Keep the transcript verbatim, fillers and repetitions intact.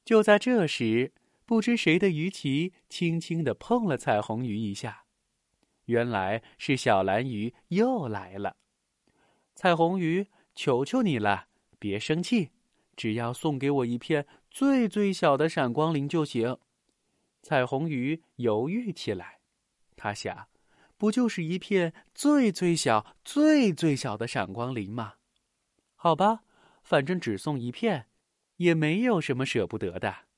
就在这时，不知谁的鱼鳍轻轻地碰了彩虹鱼一下，原来是小蓝鱼又来了。彩虹鱼，求求你了，别生气，只要送给我一片最最小的闪光鳞就行。彩虹鱼犹豫起来，他想，不就是一片最最小、最最小的闪光鳞吗？好吧，反正只送一片，也没有什么舍不得的。